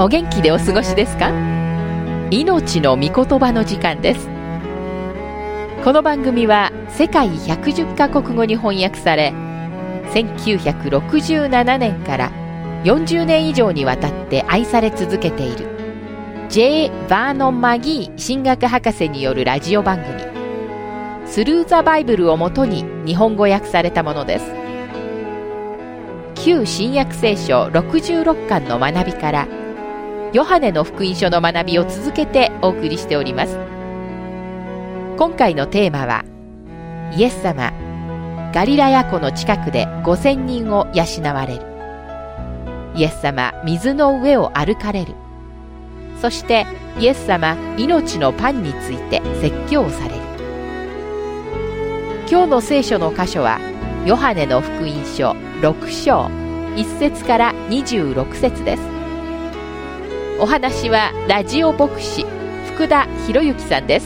お元気でお過ごしですか？命の御言葉の時間です。この番組は世界110カ国語に翻訳され、1967年から40年以上にわたって愛され続けている J. バーノン・マギー神学博士によるラジオ番組スルー・ザ・バイブルをもとに日本語訳されたものです。旧新約聖書66巻の学びからヨハネの福音書の学びを続けてお送りしております。今回のテーマは、イエス様ガリラヤ湖の近くで5000人を養われる。イエス様水の上を歩かれる。そしてイエス様命のパンについて説教される。今日の聖書の箇所はヨハネの福音書6章1節から26節です。お話はラジオ牧師福田博之さんです。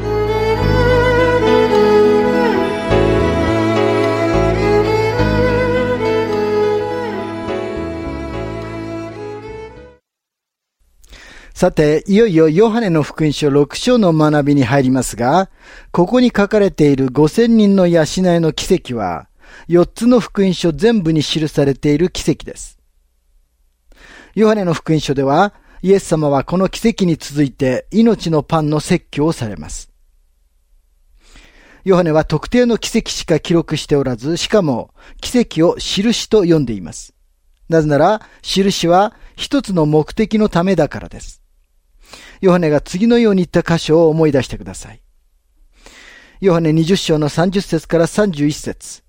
さて、いよいよヨハネの福音書6章の学びに入りますが、ここに書かれている5000人の養いの奇跡は、4つの福音書全部に記されている奇跡です。ヨハネの福音書では、イエス様はこの奇跡に続いて命のパンの説教をされます。ヨハネは特定の奇跡しか記録しておらず、しかも奇跡を印と呼んでいます。なぜなら、印は一つの目的のためだからです。ヨハネが次のように言った箇所を思い出してください。ヨハネ20章の30節から31節。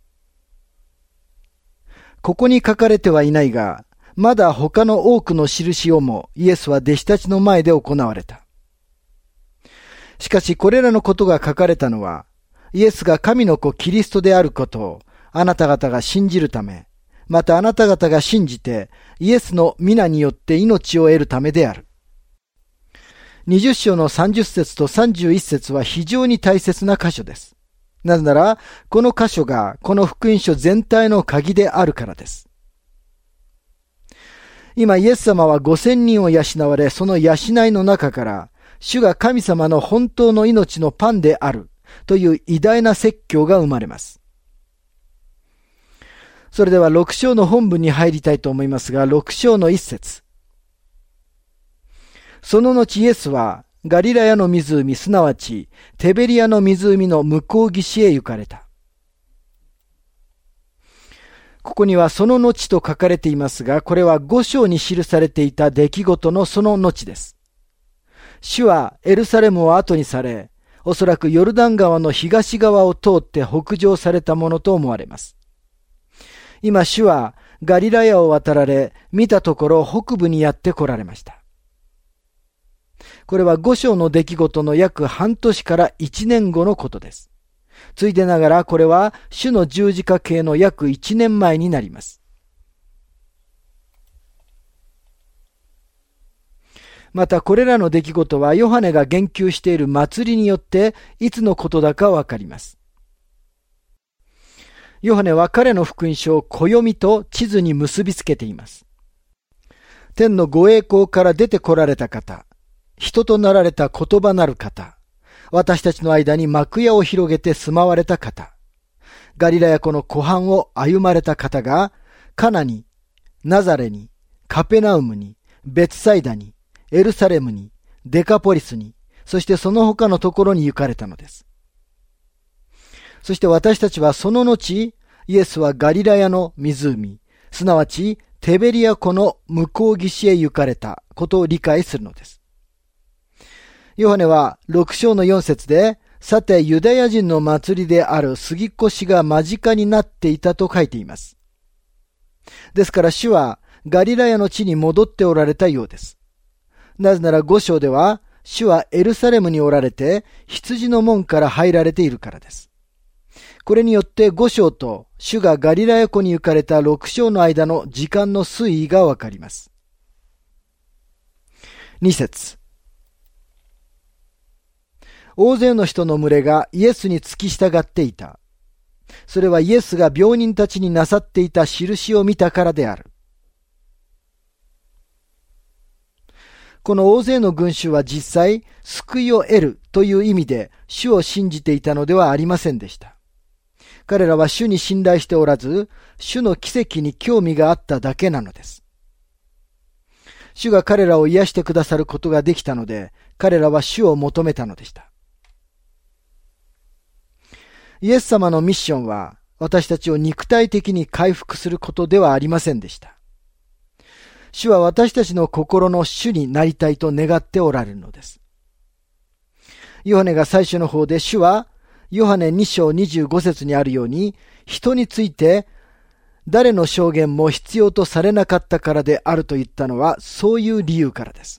ここに書かれてはいないが、まだ他の多くの印をもイエスは弟子たちの前で行われた。しかしこれらのことが書かれたのは、イエスが神の子キリストであることをあなた方が信じるため、またあなた方が信じてイエスの皆によって命を得るためである。20章の30節と31節は非常に大切な箇所です。なぜなら、この箇所がこの福音書全体の鍵であるからです。今、イエス様は5000人を養われ、その養いの中から、主が神様の本当の命のパンであるという偉大な説教が生まれます。それでは6章の本文に入りたいと思いますが、6章の1節。その後イエスは、ガリラヤの湖、すなわち、テベリアの湖の向こう岸へ行かれた。ここにはその後と書かれていますが、これは5章に記されていた出来事のその後です。主はエルサレムを後にされ、おそらくヨルダン川の東側を通って北上されたものと思われます。今主はガリラヤを渡られ、見たところ北部にやって来られました。これは5章の出来事の約半年から1年後のことです。ついでながらこれは主の十字架刑の約1年前になります。またこれらの出来事はヨハネが言及している祭りによっていつのことだかわかります。ヨハネは彼の福音書を暦と地図に結びつけています。天のご栄光から出てこられた方、人となられた言葉なる方、私たちの間に幕屋を広げて住まわれた方、ガリラヤ湖の湖畔を歩まれた方が、カナに、ナザレに、カペナウムに、ベツサイダに、エルサレムに、デカポリスに、そしてその他のところに行かれたのです。そして私たちはその後、イエスはガリラヤの湖、すなわちテベリア湖の向こう岸へ行かれたことを理解するのです。ヨハネは6章の4節で、さてユダヤ人の祭りである杉越が間近になっていたと書いています。ですから主はガリラヤの地に戻っておられたようです。なぜなら5章では主はエルサレムにおられて羊の門から入られているからです。これによって5章と主がガリラヤ湖に行かれた6章の間の時間の推移がわかります。2節。大勢の人の群れがイエスに付き従っていた。それはイエスが病人たちになさっていた印を見たからである。 この大勢の群衆は実際、救いを得るという意味で主を信じていたのではありませんでした。彼らは主に信頼しておらず、主の奇跡に興味があっただけなのです。主が彼らを癒してくださることができたので、彼らは主を求めたのでした。イエス様のミッションは、私たちを肉体的に回復することではありませんでした。主は私たちの心の主になりたいと願っておられるのです。ヨハネが最初の方で主は、ヨハネ2章25節にあるように、人について誰の証言も必要とされなかったからであると言ったのは、そういう理由からです。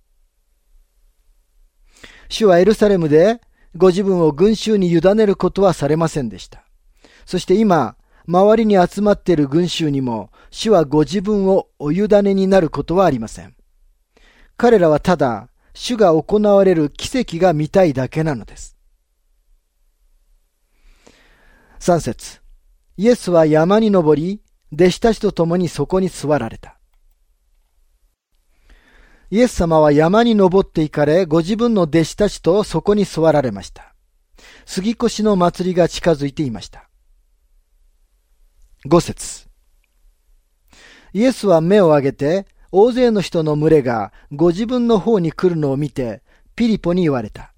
主はエルサレムでご自分を群衆に委ねることはされませんでした。そして今、周りに集まっている群衆にも、主はご自分をお委ねになることはありません。彼らはただ、主が行われる奇跡が見たいだけなのです。3節、イエスは山に登り、弟子たちと共にそこに座られた。イエス様は山に登って行かれ、ご自分の弟子たちとそこに座られました。杉越の祭りが近づいていました。5節、イエスは目を上げて、大勢の人の群れがご自分の方に来るのを見て、ピリポに言われた。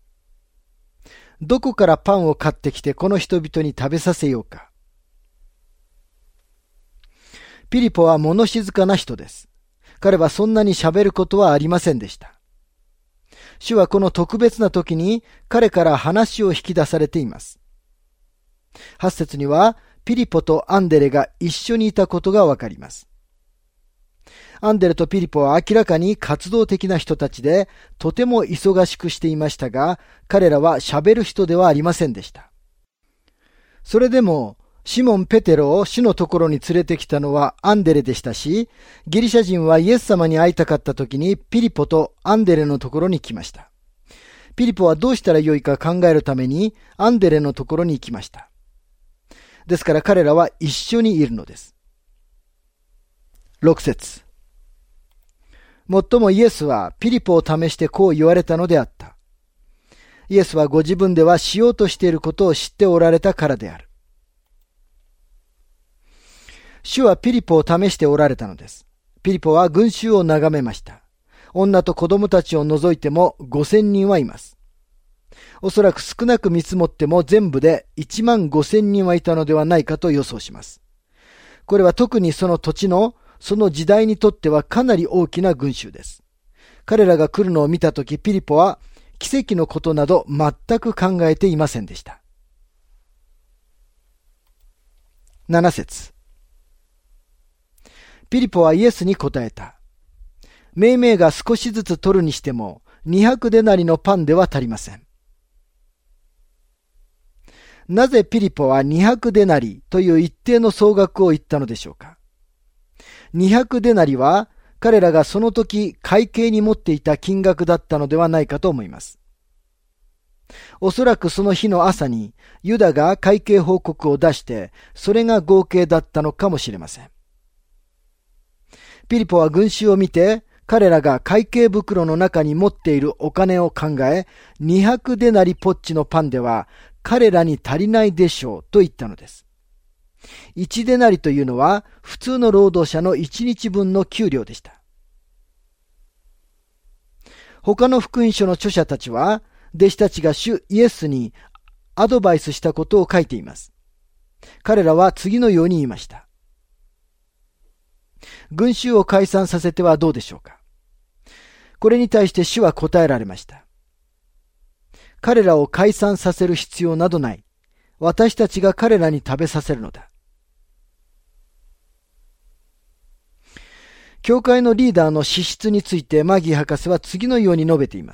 どこからパンを買ってきてこの人々に食べさせようか。ピリポは物静かな人です。彼はそんなに喋ることはありませんでした。主はこの特別な時に彼から話を引き出されています。8節には、ピリポとアンデレが一緒にいたことがわかります。アンデレとピリポは明らかに活動的な人たちで、とても忙しくしていましたが、彼らは喋る人ではありませんでした。それでも、シモン・ペテロを主のところに連れてきたのはアンデレでしたし、ギリシャ人はイエス様に会いたかった時にピリポとアンデレのところに来ました。ピリポはどうしたらよいか考えるためにアンデレのところに行きました。ですから彼らは一緒にいるのです。6節、もっともイエスはピリポを試してこう言われたのであった。イエスはご自分ではしようとしていることを知っておられたからである。主はピリポを試しておられたのです。ピリポは群衆を眺めました。女と子供たちを除いても5000人はいます。おそらく少なく見積もっても全部で15000人はいたのではないかと予想します。これは特にその土地の、その時代にとってはかなり大きな群衆です。彼らが来るのを見たとき、ピリポは奇跡のことなど全く考えていませんでした。7節、ピリポはイエスに答えた。命名が少しずつ取るにしても200デナリのパンでは足りません。なぜピリポは200デナリという一定の総額を言ったのでしょうか。200デナリは彼らがその時会計に持っていた金額だったのではないかと思います。おそらくその日の朝にユダが会計報告を出して、それが合計だったのかもしれません。ピリポは群衆を見て、彼らが会計袋の中に持っているお金を考え、200デナリポッチのパンでは彼らに足りないでしょうと言ったのです。1デナリというのは普通の労働者の1日分の給料でした。他の福音書の著者たちは、弟子たちが主イエスにアドバイスしたことを書いています。彼らは次のように言いました。群衆を解散させてはどうでしょうか。これに対して主は答えられました。彼らを解散させる必要などない。私たちが彼らに食べさせるのだ。教会のリーダーの資質についてマギー博士は次のように述べています。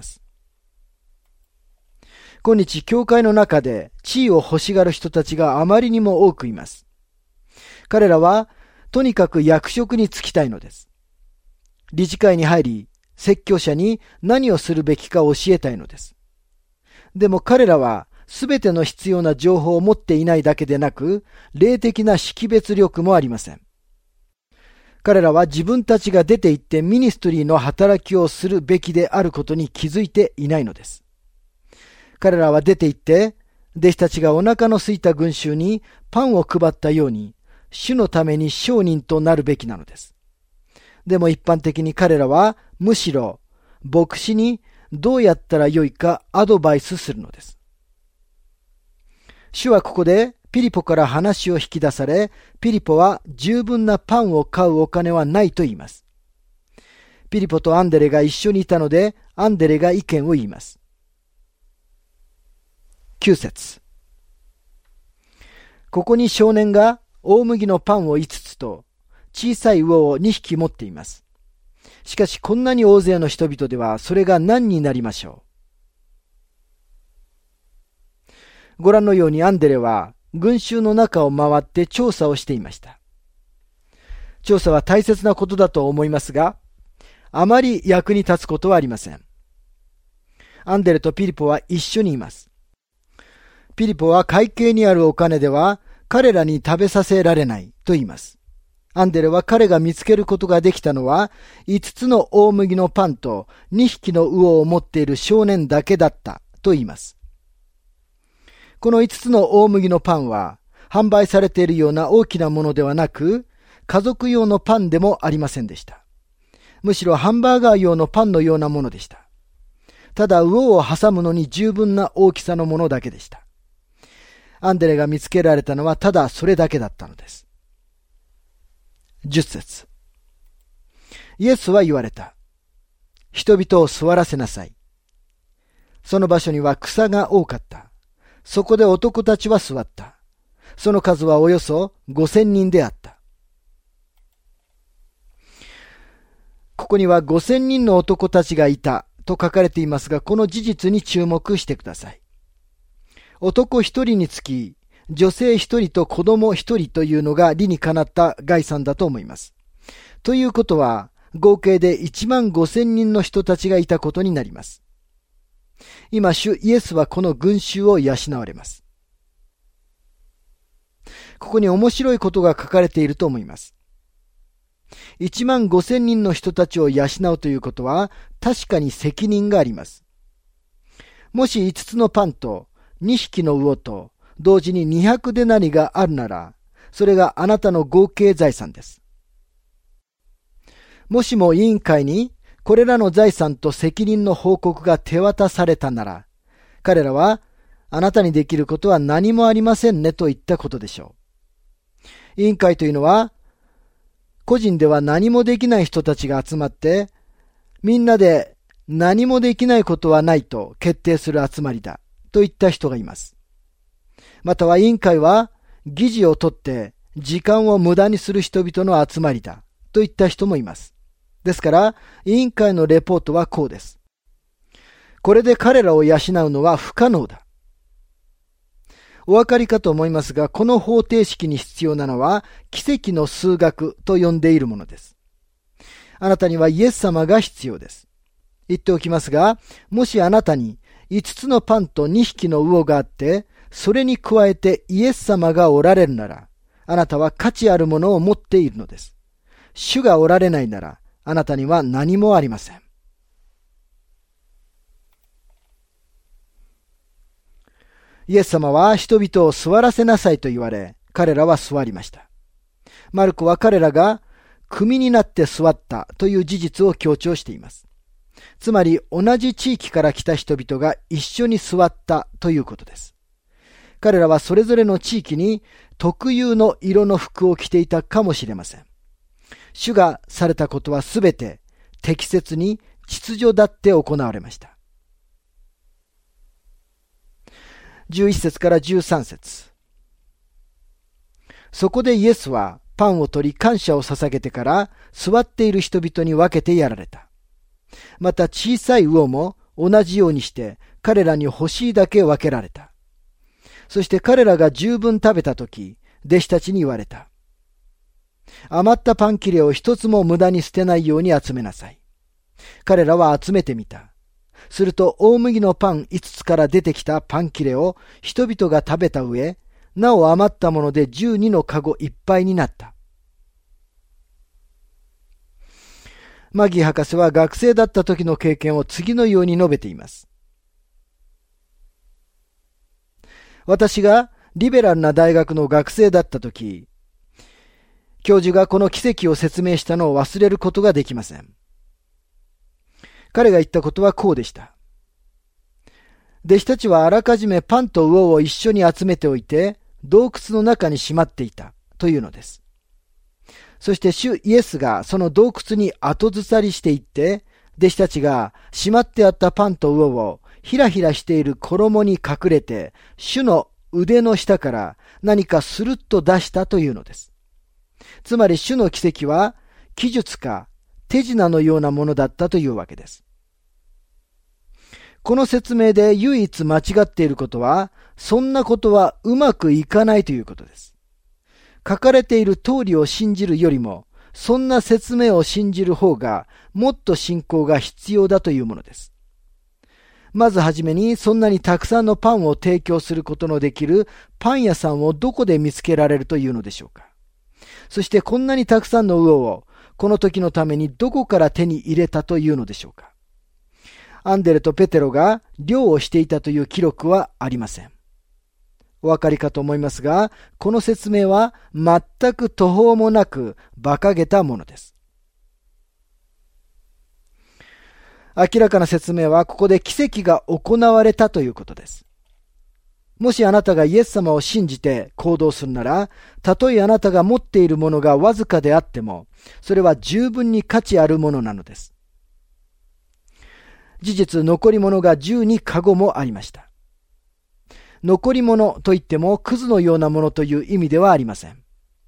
今日、教会の中で地位を欲しがる人たちがあまりにも多くいます。彼らはとにかく役職に就きたいのです。理事会に入り、説教者に何をするべきか教えたいのです。でも彼らはすべての必要な情報を持っていないだけでなく、霊的な識別力もありません。 彼らは自分たちが出て行ってミニストリーの働きをするべきであることに気づいていないのです。彼らは出て行って、弟子たちがお腹の空いた群衆にパンを配ったように、主のために商人となるべきなのです。でも一般的に彼らはむしろ牧師にどうやったらよいかアドバイスするのです。主はここでピリポから話を引き出され、ピリポは十分なパンを買うお金はないと言います。ピリポとアンデレが一緒にいたので、アンデレが意見を言います。9節。ここに少年が大麦のパンを5つと小さい魚を2匹持っています。しかしこんなに大勢の人々ではそれが何になりましょう。ご覧のようにアンデレは群衆の中を回って調査をしていました。調査は大切なことだと思いますが、あまり役に立つことはありません。アンデレとピリポは一緒にいます。ピリポは会計にあるお金では彼らに食べさせられないと言います。アンデレは彼が見つけることができたのは5つの大麦のパンと2匹の魚を持っている少年だけだったと言います。この5つの大麦のパンは販売されているような大きなものではなく、家族用のパンでもありませんでした。むしろハンバーガー用のパンのようなものでした。ただ魚を挟むのに十分な大きさのものだけでした。アンデレが見つけられたのはただそれだけだったのです。10節。イエスは言われた。人々を座らせなさい。その場所には草が多かった。そこで男たちは座った。その数はおよそ5000人であった。ここには5000人の男たちがいたと書かれていますが、この事実に注目してください。男一人につき、女性一人と子供一人というのが理にかなった概算だと思います。ということは、合計で15000人の人たちがいたことになります。今、主イエスはこの群衆を養われます。ここに面白いことが書かれていると思います。15000人の人たちを養うということは確かに責任があります。もし5つのパンと2匹の魚と同時に200デナリがあるなら、それがあなたの合計財産です。もしも委員会にこれらの財産と責任の報告が手渡されたなら、彼らはあなたにできることは何もありませんねと言ったことでしょう。委員会というのは、個人では何もできない人たちが集まって、みんなで何もできないことはないと決定する集まりだといった人がいます。または委員会は議事をとって時間を無駄にする人々の集まりだといった人もいます。ですから委員会のレポートはこうです。これで彼らを養うのは不可能だ。お分かりかと思いますが、この方程式に必要なのは奇跡の数学と呼んでいるものです。あなたにはイエス様が必要です。言っておきますが、もしあなたに5つのパンと2匹の魚があって、それに加えてイエス様がおられるなら、あなたは価値あるものを持っているのです。主がおられないなら、あなたには何もありません。イエス様は人々を座らせなさいと言われ、彼らは座りました。マルコは彼らが組になって座ったという事実を強調しています。つまり同じ地域から来た人々が一緒に座ったということです。彼らはそれぞれの地域に特有の色の服を着ていたかもしれません。主がされたことはすべて適切に秩序だって行われました。11節から13節。そこでイエスはパンを取り感謝を捧げてから座っている人々に分けてやられた。また小さい魚も同じようにして彼らに欲しいだけ分けられた。そして彼らが十分食べたとき、弟子たちに言われた。余ったパン切れを一つも無駄に捨てないように集めなさい。彼らは集めてみた。すると大麦のパン5つから出てきたパン切れを人々が食べた上、なお余ったもので12のかごいっぱいになった。 マギー博士は学生だった時の経験を次のように述べています。私がリベラルな大学の学生だった時、教授がこの奇跡を説明したのを忘れることができません。彼が言ったことはこうでした。弟子たちはあらかじめパンと魚を一緒に集めておいて、洞窟の中にしまっていたというのです。そして主イエスがその洞窟に後ずさりしていって、弟子たちがしまってあったパンと魚をひらひらしている衣に隠れて、主の腕の下から何かスルッと出したというのです。つまり主の奇跡は奇術か手品のようなものだったというわけです。この説明で唯一間違っていることは、そんなことはうまくいかないということです。書かれている通りを信じるよりも、そんな説明を信じる方がもっと信仰が必要だというものです。まずはじめにそんなにたくさんのパンを提供することのできるパン屋さんをどこで見つけられるというのでしょうか。そしてこんなにたくさんの魚をこの時のためにどこから手に入れたというのでしょうか。アンデレとペテロが漁をしていたという記録はありません。お分かりかと思いますが、この説明は全く途方もなく馬鹿げたものです。明らかな説明はここで奇跡が行われたということです。もしあなたがイエス様を信じて行動するなら、たとえあなたが持っているものがわずかであっても、それは十分に価値あるものなのです。事実、残り物が12カゴもありました。残り物といってもクズのようなものという意味ではありません。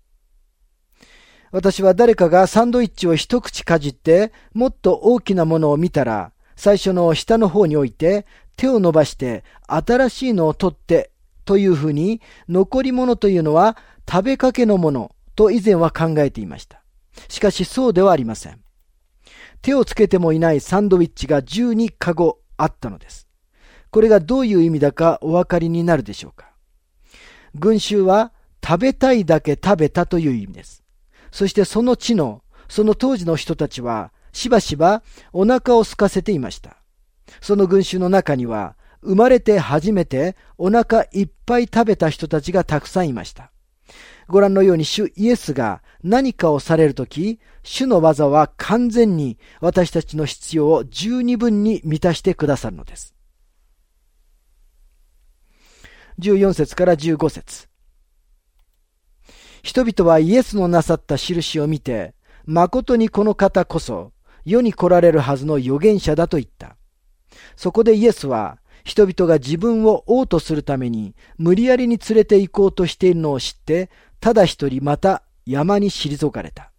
私は誰かがサンドイッチを一口かじってもっと大きなものを見たら、最初の下の方に置いて手を伸ばして新しいのを取ってというふうに、残り物というのは食べかけのものと以前は考えていました。しかしそうではありません。手をつけてもいないサンドイッチが12カゴあったのです。これがどういう意味だかお分かりになるでしょうか。群衆は食べたいだけ食べたという意味です。そしてその当時の人たちはしばしばお腹を空かせていました。その群衆の中には生まれて初めてお腹いっぱい食べた人たちがたくさんいました。ご覧のように主イエスが何かをされるとき、主の技は完全に私たちの必要を十二分に満たしてくださるのです。14節から15節。人々はイエスのなさった印を見て、誠にこの方こそ世に来られるはずの預言者だと言った。そこでイエスは人々が自分を王とするために無理やりに連れて行こうとしているのを知って、ただ一人また山に退かれた。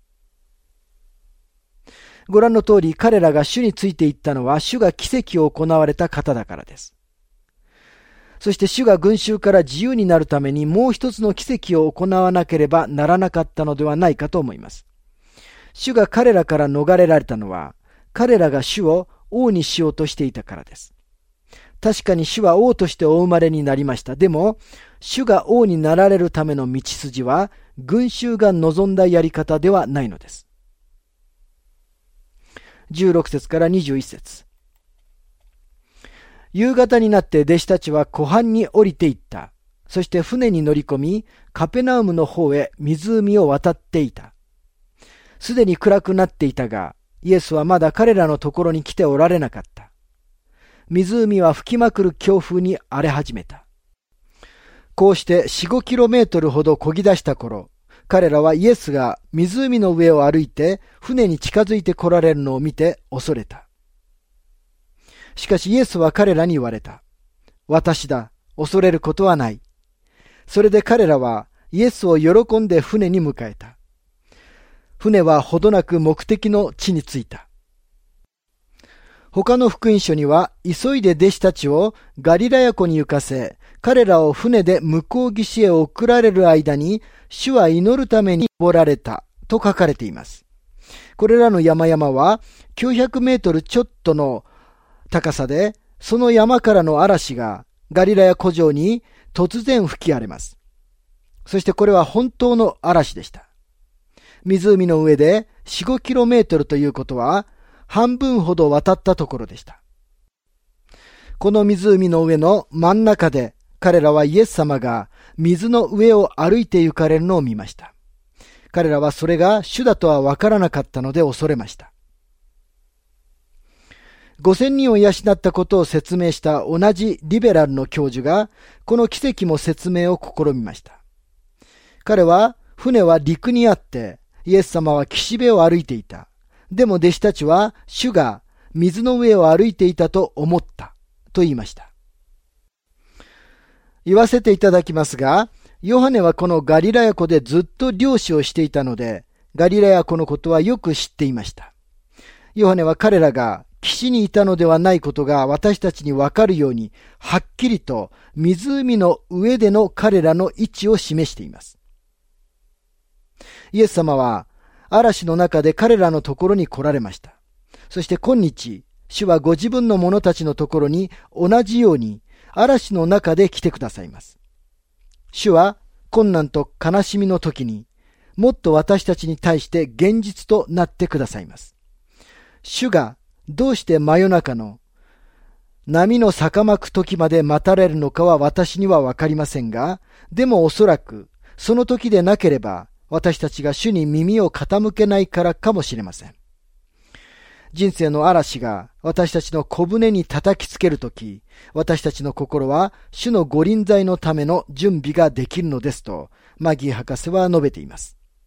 ご覧の通り、彼らが主についていったのは主が奇跡を行われた方だからです。そして主が群衆から自由になるためにもう一つの奇跡を行わなければならなかったのではないかと思います。主が彼らから逃れられたのは、彼らが主を王にしようとしていたからです。確かに主は王としてお生まれになりました。でも、主が王になられるための道筋は、群衆が望んだやり方ではないのです。16節から21節。夕方になって弟子たちは湖畔に降りていった。そして船に乗り込み、カペナウムの方へ湖を渡っていた。すでに暗くなっていたが、イエスはまだ彼らのところに来ておられなかった。湖は吹きまくる強風に荒れ始めた。こうして4、5キロメートルほど漕ぎ出した頃、彼らはイエスが湖の上を歩いて船に近づいて来られるのを見て恐れた。しかしイエスは彼らに言われた。私だ、恐れることはない。それで彼らはイエスを喜んで船に迎えた。船はほどなく目的の地に着いた。他の福音書には、急いで弟子たちをガリラヤ湖に行かせ、彼らを船で向こう岸へ送られる間に、主は祈るために登られたと書かれています。これらの山々は900メートルちょっとの高さで、その山からの嵐がガリラヤ湖上に突然吹き荒れます。そしてこれは本当の嵐でした。 湖の上で 4、5 キロメートルということは半分ほど渡ったところでした。この湖の上の真ん中で彼らはイエス様が水の上を歩いて行かれるのを見ました。彼らはそれが主だとは分からなかったので恐れました。5000人を養ったことを説明した同じリベラルの教授がこの奇跡も説明を試みました。彼は船は陸にあってイエス様は岸辺を歩いていた。でも弟子たちは主が水の上を歩いていたと思ったと言いました。言わせていただきますが、ヨハネはこのガリラヤ湖でずっと漁師をしていたので、ガリラヤ湖のことはよく知っていました。ヨハネは彼らが岸にいたのではないことが私たちにわかるように、はっきりと湖の上での彼らの位置を示しています。イエス様は嵐の中で彼らのところに来られました。そして今日、主はご自分の者たちのところに同じように嵐の中で来てくださいます。主は困難と悲しみの時にもっと私たちに対して現実となってくださいます。主がどうして真夜中の波の逆まく時まで待たれるのかは私にはわかりませんが、でもおそらくその時でなければ私たちが主に耳を傾けないからかもしれません。人生の嵐が私たちの小舟に叩きつけるとき、私たちの心は主の御臨在のための準備ができるのですと、マギー博士は述べています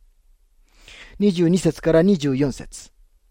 。22節から24節。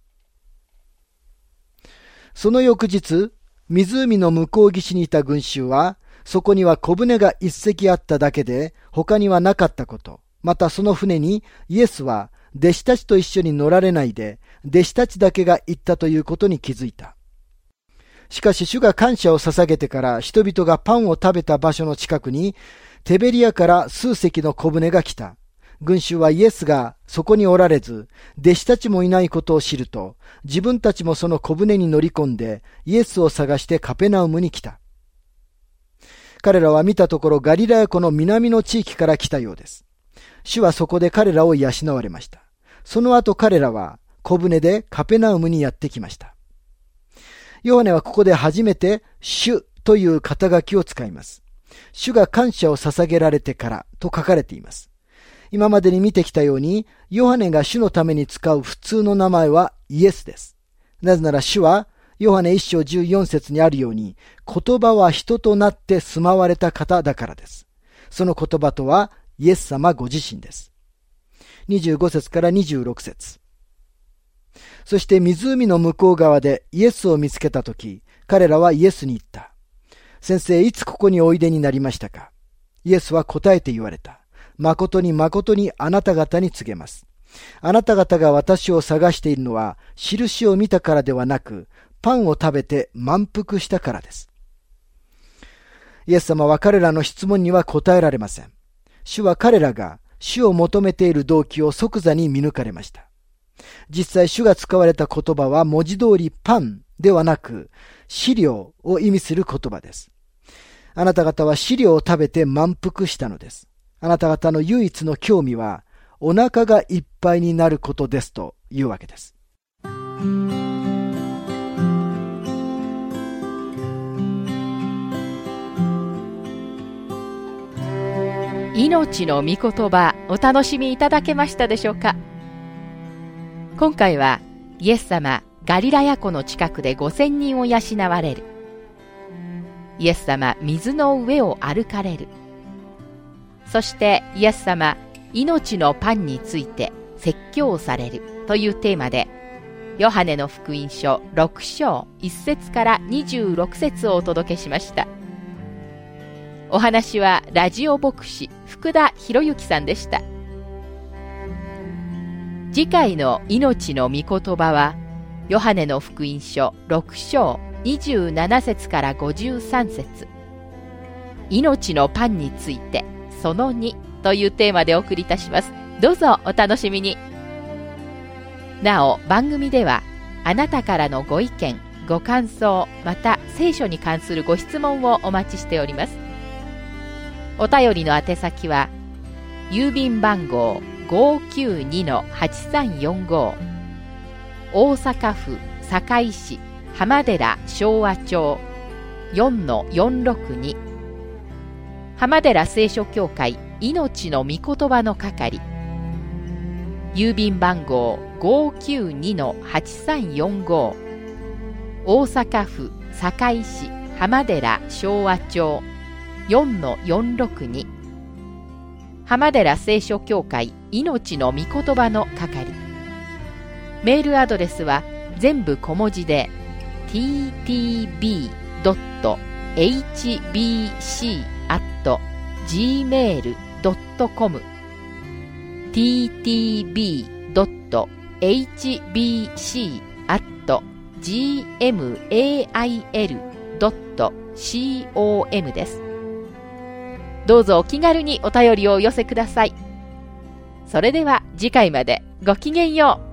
その翌日、湖の向こう岸にいた群衆は、そこには小舟が一隻あっただけで、他にはなかったこと。またその船にイエスは弟子たちと一緒に乗られないで、弟子たちだけが行ったということに気づいた。しかし主が感謝を捧げてから人々がパンを食べた場所の近くに、テベリアから数隻の小舟が来た。群衆はイエスがそこにおられず、弟子たちもいないことを知ると、自分たちもその小舟に乗り込んで、イエスを探してカペナウムに来た。彼らは見たところガリラヤ湖の南の地域から来たようです。主はそこで彼らを養われました。その後彼らは小舟でカペナウムにやってきました。ヨハネはここで初めて主という肩書きを使います。主が感謝を捧げられてからと書かれています。今までに見てきたように、ヨハネが主のために使う普通の名前はイエスです。なぜなら主はヨハネ1章14節にあるように、言葉は人となって住まわれた方だからです。その言葉とはイエス様ご自身です。25節から26節。そして湖の向こう側でイエスを見つけたとき、彼らはイエスに言った。先生、いつここにおいでになりましたか？イエスは答えて言われた。誠に誠にあなた方に告げます。あなた方が私を探しているのは、印を見たからではなく、パンを食べて満腹したからです。イエス様は彼らの質問には答えられません。主は彼らが主を求めている動機を即座に見抜かれました。実際主が使われた言葉は文字通りパンではなく飼料を意味する言葉です。あなた方は飼料を食べて満腹したのです。あなた方の唯一の興味はお腹がいっぱいになることですというわけです。 命の御言葉、お楽しみいただけましたでしょうか。今回はイエス様ガリラヤ湖の近くで5000人を養われる、イエス様水の上を歩かれる、そしてイエス様命のパンについて説教されるというテーマで、ヨハネの福音書6章1節から26節をお届けしました。お話はラジオ牧師福田博之さんでした。次回の命の御言葉はヨハネの福音書6章27節から53節、命のパンについてその2というテーマでお送りいたします。どうぞお楽しみに。なお番組ではあなたからのご意見ご感想、また聖書に関するご質問をお待ちしております。お便りの宛先は郵便番号 592-8345 大阪府堺市浜寺昭和町 4-462 浜寺聖書協会命の御言葉の係、郵便番号 592-8345 大阪府堺市浜寺昭和町 4-462 浜寺聖書協会命の御言葉の係。メールアドレスは全部小文字で ttb.hbc@gmail.com ttb.hbc@gmail.com です。どうぞお気軽にお便りをお寄せください。それでは次回までごきげんよう。